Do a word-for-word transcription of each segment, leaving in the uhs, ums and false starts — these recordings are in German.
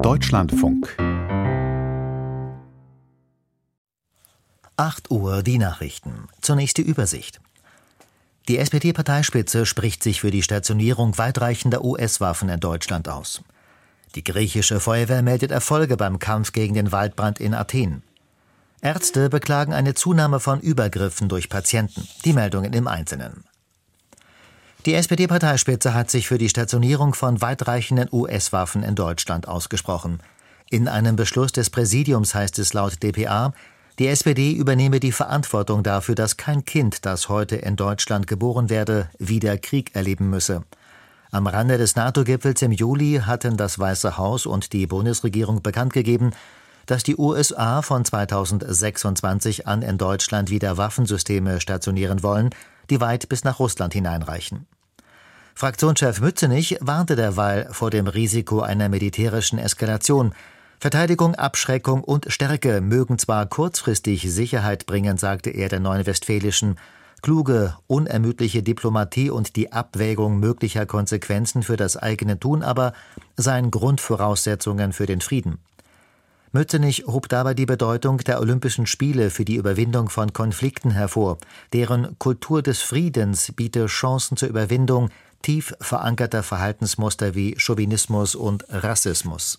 Deutschlandfunk. acht Uhr die Nachrichten. Zunächst die Übersicht. Die S P D-Parteispitze spricht sich für die Stationierung weitreichender U S-Waffen in Deutschland aus. Die griechische Feuerwehr meldet Erfolge beim Kampf gegen den Waldbrand in Athen. Ärzte beklagen eine Zunahme von Übergriffen durch Patienten. Die Meldungen im Einzelnen. Die S P D-Parteispitze hat sich für die Stationierung von weitreichenden U S-Waffen in Deutschland ausgesprochen. In einem Beschluss des Präsidiums heißt es laut D P A, die S P D übernehme die Verantwortung dafür, dass kein Kind, das heute in Deutschland geboren werde, wieder Krieg erleben müsse. Am Rande des NATO-Gipfels im Juli hatten das Weiße Haus und die Bundesregierung bekannt gegeben, dass die U S A von zweitausendsechsundzwanzig an in Deutschland wieder Waffensysteme stationieren wollen, die weit bis nach Russland hineinreichen. Fraktionschef Mützenich warnte derweil vor dem Risiko einer militärischen Eskalation. Verteidigung, Abschreckung und Stärke mögen zwar kurzfristig Sicherheit bringen, sagte er der Neuen Westfälischen. Kluge, unermüdliche Diplomatie und die Abwägung möglicher Konsequenzen für das eigene Tun aber seien Grundvoraussetzungen für den Frieden. Mützenich hob dabei die Bedeutung der Olympischen Spiele für die Überwindung von Konflikten hervor. Deren Kultur des Friedens biete Chancen zur Überwindung tief verankerter Verhaltensmuster wie Chauvinismus und Rassismus.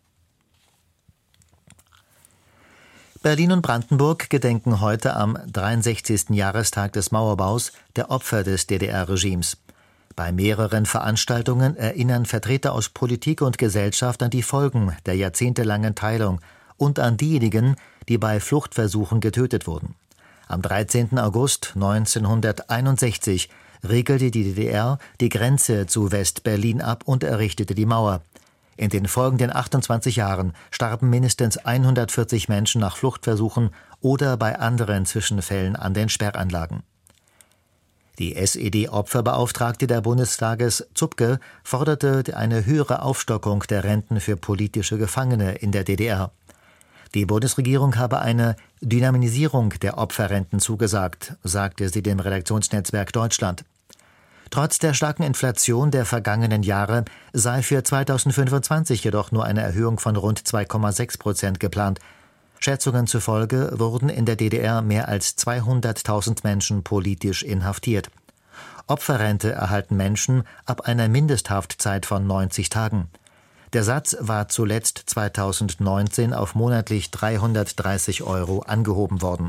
Berlin und Brandenburg gedenken heute am dreiundsechzigsten Jahrestag des Mauerbaus der Opfer des D D R-Regimes. Bei mehreren Veranstaltungen erinnern Vertreter aus Politik und Gesellschaft an die Folgen der jahrzehntelangen Teilung und an diejenigen, die bei Fluchtversuchen getötet wurden. Am dreizehnten August neunzehnhunderteinundsechzig regelte die D D R die Grenze zu West-Berlin ab und errichtete die Mauer. In den folgenden achtundzwanzig Jahren starben mindestens hundertvierzig Menschen nach Fluchtversuchen oder bei anderen Zwischenfällen an den Sperranlagen. Die S E D-Opferbeauftragte der Bundestages Zupke forderte eine höhere Aufstockung der Renten für politische Gefangene in der D D R. Die Bundesregierung habe eine Dynamisierung der Opferrenten zugesagt, sagte sie dem Redaktionsnetzwerk Deutschland. Trotz der starken Inflation der vergangenen Jahre sei für zweitausendfünfundzwanzig jedoch nur eine Erhöhung von rund zwei Komma sechs Prozent geplant. Schätzungen zufolge wurden in der D D R mehr als zweihunderttausend Menschen politisch inhaftiert. Opferrente erhalten Menschen ab einer Mindesthaftzeit von neunzig Tagen. Der Satz war zuletzt zweitausendneunzehn auf monatlich dreihundertdreißig Euro angehoben worden.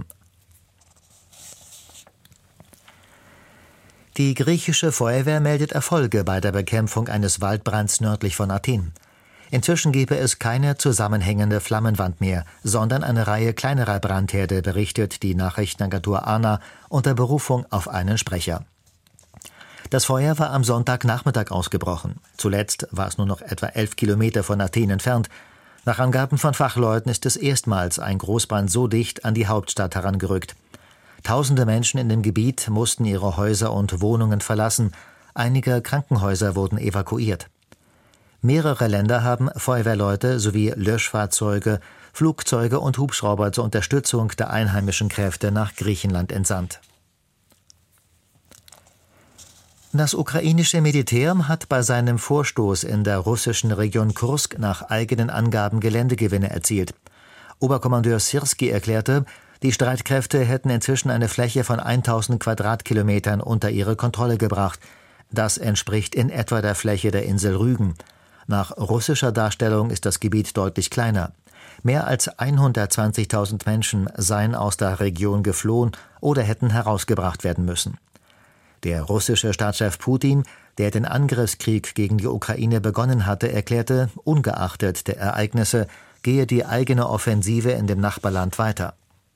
Die griechische Feuerwehr meldet Erfolge bei der Bekämpfung eines Waldbrands nördlich von Athen. Inzwischen gebe es keine zusammenhängende Flammenwand mehr, sondern eine Reihe kleinerer Brandherde, berichtet die Nachrichtenagentur A N A unter Berufung auf einen Sprecher. Das Feuer war am Sonntagnachmittag ausgebrochen. Zuletzt war es nur noch etwa elf Kilometer von Athen entfernt. Nach Angaben von Fachleuten ist es erstmals ein Großbrand so dicht an die Hauptstadt herangerückt. Tausende Menschen in dem Gebiet mussten ihre Häuser und Wohnungen verlassen. Einige Krankenhäuser wurden evakuiert. Mehrere Länder haben Feuerwehrleute sowie Löschfahrzeuge, Flugzeuge und Hubschrauber zur Unterstützung der einheimischen Kräfte nach Griechenland entsandt. Das ukrainische Militär hat bei seinem Vorstoß in der russischen Region Kursk nach eigenen Angaben Geländegewinne erzielt. Oberkommandeur Sirski erklärte, die Streitkräfte hätten inzwischen eine Fläche von tausend Quadratkilometern unter ihre Kontrolle gebracht. Das entspricht in etwa der Fläche der Insel Rügen. Nach russischer Darstellung ist das Gebiet deutlich kleiner. Mehr als hundertzwanzigtausend Menschen seien aus der Region geflohen oder hätten herausgebracht werden müssen. Der russische Staatschef Putin, der den Angriffskrieg gegen die Ukraine begonnen hatte, erklärte, ungeachtet der Ereignisse gehe die eigene Offensive in dem Nachbarland weiter.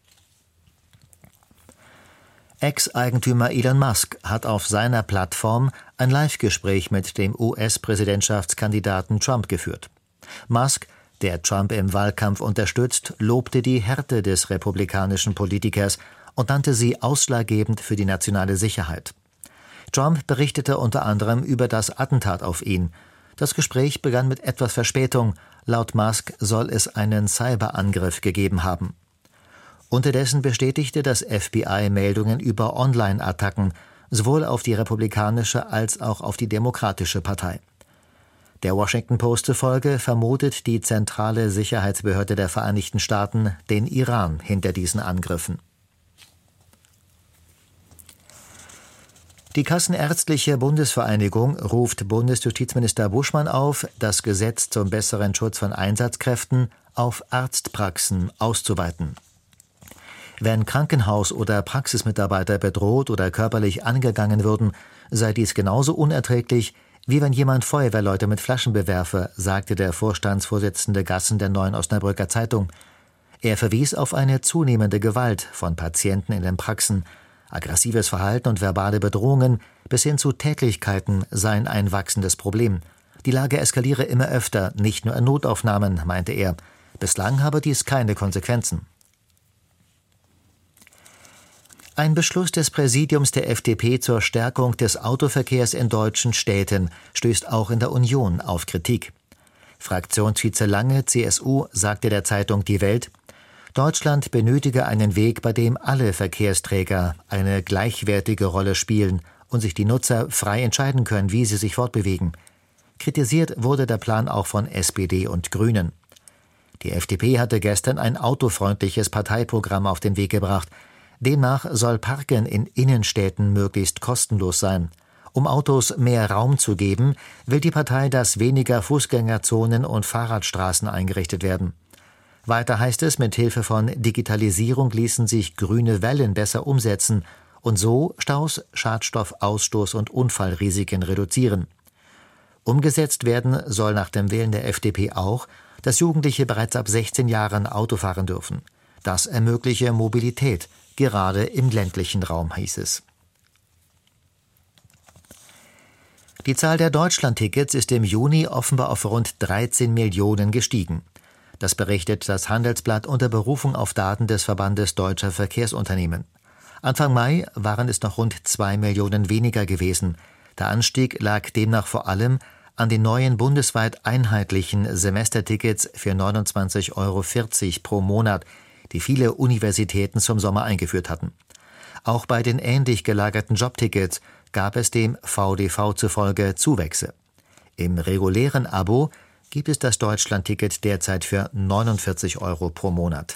Ex-Eigentümer Elon Musk hat auf seiner Plattform ein Live-Gespräch mit dem U S-Präsidentschaftskandidaten Trump geführt. Musk, der Trump im Wahlkampf unterstützt, lobte die Härte des republikanischen Politikers und nannte sie ausschlaggebend für die nationale Sicherheit. Trump berichtete unter anderem über das Attentat auf ihn. Das Gespräch begann mit etwas Verspätung. Laut Musk soll es einen Cyberangriff gegeben haben. Unterdessen bestätigte das F B I Meldungen über Online-Attacken, sowohl auf die republikanische als auch auf die demokratische Partei. Der Washington Post zufolge vermutet die zentrale Sicherheitsbehörde der Vereinigten Staaten den Iran hinter diesen Angriffen. Die Kassenärztliche Bundesvereinigung ruft Bundesjustizminister Buschmann auf, das Gesetz zum besseren Schutz von Einsatzkräften auf Arztpraxen auszuweiten. Wenn Krankenhaus- oder Praxismitarbeiter bedroht oder körperlich angegangen würden, sei dies genauso unerträglich, wie wenn jemand Feuerwehrleute mit Flaschen bewerfe, sagte der Vorstandsvorsitzende Gassen der Neuen Osnabrücker Zeitung. Er verwies auf eine zunehmende Gewalt von Patienten in den Praxen. Aggressives Verhalten und verbale Bedrohungen bis hin zu Tätlichkeiten seien ein wachsendes Problem. Die Lage eskaliere immer öfter, nicht nur in Notaufnahmen, meinte er. Bislang habe dies keine Konsequenzen. Ein Beschluss des Präsidiums der F D P zur Stärkung des Autoverkehrs in deutschen Städten stößt auch in der Union auf Kritik. Fraktionsvize Lange, C S U, sagte der Zeitung Die Welt: Deutschland benötige einen Weg, bei dem alle Verkehrsträger eine gleichwertige Rolle spielen und sich die Nutzer frei entscheiden können, wie sie sich fortbewegen. Kritisiert wurde der Plan auch von S P D und Grünen. Die F D P hatte gestern ein autofreundliches Parteiprogramm auf den Weg gebracht. Demnach soll Parken in Innenstädten möglichst kostenlos sein. Um Autos mehr Raum zu geben, will die Partei, dass weniger Fußgängerzonen und Fahrradstraßen eingerichtet werden. Weiter heißt es, mit Hilfe von Digitalisierung ließen sich grüne Wellen besser umsetzen und so Staus, Schadstoffausstoß und Unfallrisiken reduzieren. Umgesetzt werden soll nach dem Willen der F D P auch, dass Jugendliche bereits ab sechzehn Jahren Auto fahren dürfen. Das ermögliche Mobilität, gerade im ländlichen Raum, hieß es. Die Zahl der Deutschlandtickets ist im Juni offenbar auf rund dreizehn Millionen gestiegen. Das berichtet das Handelsblatt unter Berufung auf Daten des Verbandes Deutscher Verkehrsunternehmen. Anfang Mai waren es noch rund zwei Millionen weniger gewesen. Der Anstieg lag demnach vor allem an den neuen bundesweit einheitlichen Semestertickets für neunundzwanzig Euro vierzig pro Monat, die viele Universitäten zum Sommer eingeführt hatten. Auch bei den ähnlich gelagerten Jobtickets gab es dem V D V zufolge Zuwächse. Im regulären Abo gibt es das Deutschlandticket derzeit für neunundvierzig Euro pro Monat.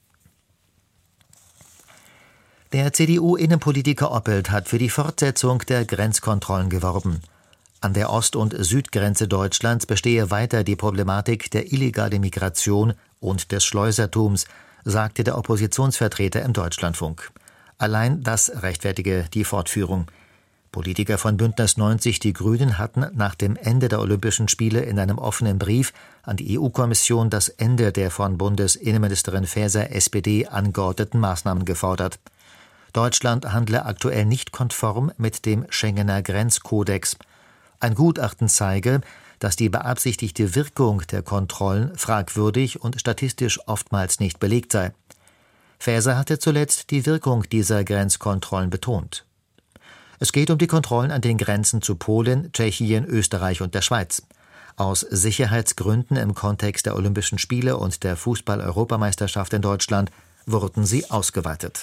Der C D U-Innenpolitiker Oppelt hat für die Fortsetzung der Grenzkontrollen geworben. An der Ost- und Südgrenze Deutschlands bestehe weiter die Problematik der illegalen Migration und des Schleusertums, sagte der Oppositionsvertreter im Deutschlandfunk. Allein das rechtfertige die Fortführung. Politiker von Bündnis neunzig Die Grünen hatten nach dem Ende der Olympischen Spiele in einem offenen Brief an die E U-Kommission das Ende der von Bundesinnenministerin Faeser S P D angeordneten Maßnahmen gefordert. Deutschland handle aktuell nicht konform mit dem Schengener Grenzkodex. Ein Gutachten zeige, dass die beabsichtigte Wirkung der Kontrollen fragwürdig und statistisch oftmals nicht belegt sei. Faeser hatte zuletzt die Wirkung dieser Grenzkontrollen betont. Es geht um die Kontrollen an den Grenzen zu Polen, Tschechien, Österreich und der Schweiz. Aus Sicherheitsgründen im Kontext der Olympischen Spiele und der Fußball-Europameisterschaft in Deutschland wurden sie ausgeweitet.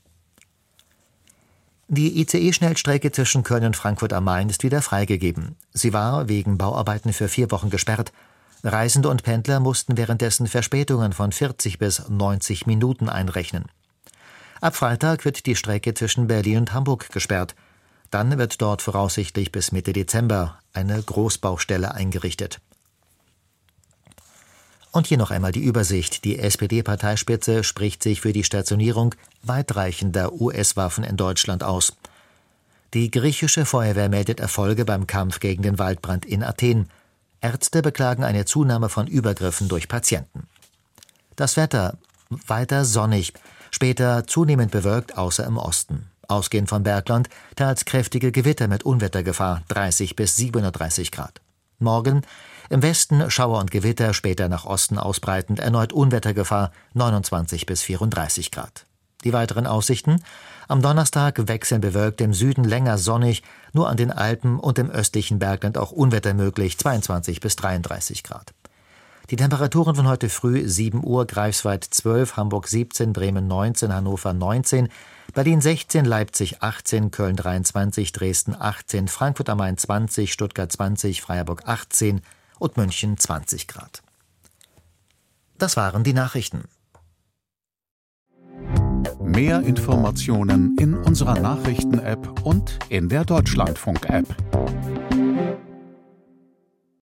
Die I C E-Schnellstrecke zwischen Köln und Frankfurt am Main ist wieder freigegeben. Sie war wegen Bauarbeiten für vier Wochen gesperrt. Reisende und Pendler mussten währenddessen Verspätungen von vierzig bis neunzig Minuten einrechnen. Ab Freitag wird die Strecke zwischen Berlin und Hamburg gesperrt. Dann wird dort voraussichtlich bis Mitte Dezember eine Großbaustelle eingerichtet. Und hier noch einmal die Übersicht. Die S P D-Parteispitze spricht sich für die Stationierung weitreichender U S-Waffen in Deutschland aus. Die griechische Feuerwehr meldet Erfolge beim Kampf gegen den Waldbrand in Athen. Ärzte beklagen eine Zunahme von Übergriffen durch Patienten. Das Wetter weiter sonnig, später zunehmend bewölkt, außer im Osten. Ausgehend vom Bergland teils kräftige Gewitter mit Unwettergefahr, dreißig bis siebenunddreißig Grad. Morgen im Westen Schauer und Gewitter, später nach Osten ausbreitend, erneut Unwettergefahr, neunundzwanzig bis vierunddreißig Grad. Die weiteren Aussichten: Am Donnerstag wechseln bewölkt, im Süden länger sonnig, nur an den Alpen und im östlichen Bergland auch Unwetter möglich, zweiundzwanzig bis dreiunddreißig Grad. Die Temperaturen von heute früh: sieben Uhr Greifswald zwölf, Hamburg siebzehn, Bremen neunzehn, Hannover neunzehn, Berlin sechzehn, Leipzig achtzehn, Köln dreiundzwanzig, Dresden achtzehn, Frankfurt am Main zwanzig, Stuttgart zwanzig, Freiburg achtzehn, und München zwanzig Grad. Das waren die Nachrichten. Mehr Informationen in unserer Nachrichten-App und in der Deutschlandfunk-App.